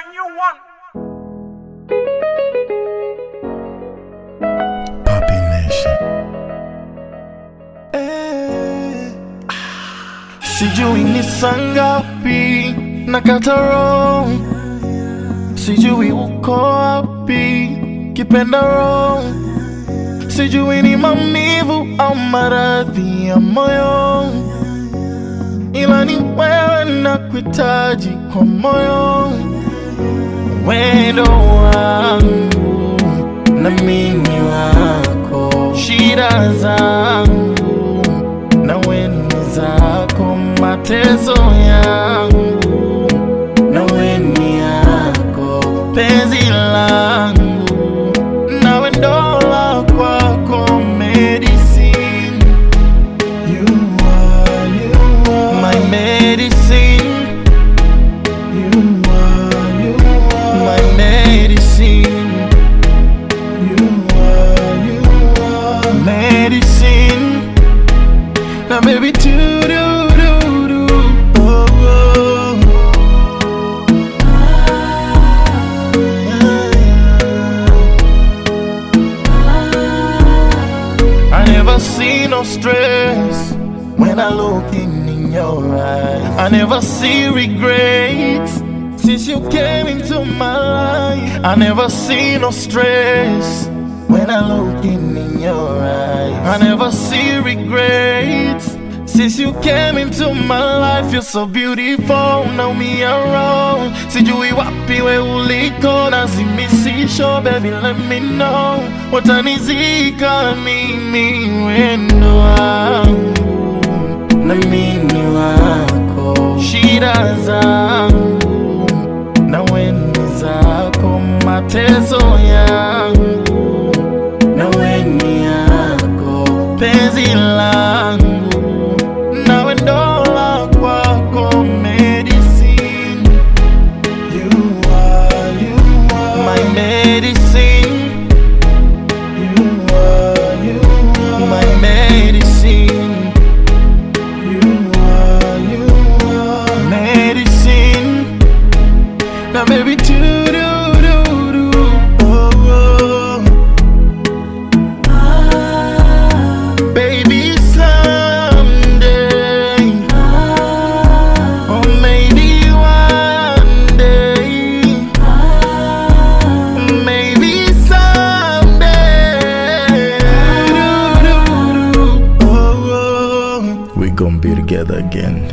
new one. Papi Nation. Sijui ni saa ngapi nakata roho, sijui uko wapi kipenda roho, sijui ni maumivu au maradhi ya moyo, ila ni wewe nakuhitaji kwa moyo. Wendo wangu na mimi wako, shida zangu na weni zako, mateso yangu na weni yako, penzi langu na wendo la kwako, medicine. You are my medicine. You are my medicine. You are medicine. Now baby, do oh, oh. I never see no stress when I look in your eyes. I never see regrets since you came into my life. I never see no stress when I look in your eyes. I never see regrets since you came into my life. You're so beautiful, now me around. Sijui wapi we uliko, nazimisisho, baby let me know. Watanizika mimi wendo wangu na mimi wako, shida zangu na weni zako, mateso yangu na weni yako, penzi langu na wendo la kwako, medicine. You are my medicine. You are my medicine. You are medicine. Now baby, do oh, oh. Baby, someday, or maybe one day, maybe someday, oh, oh. We gon' be together again.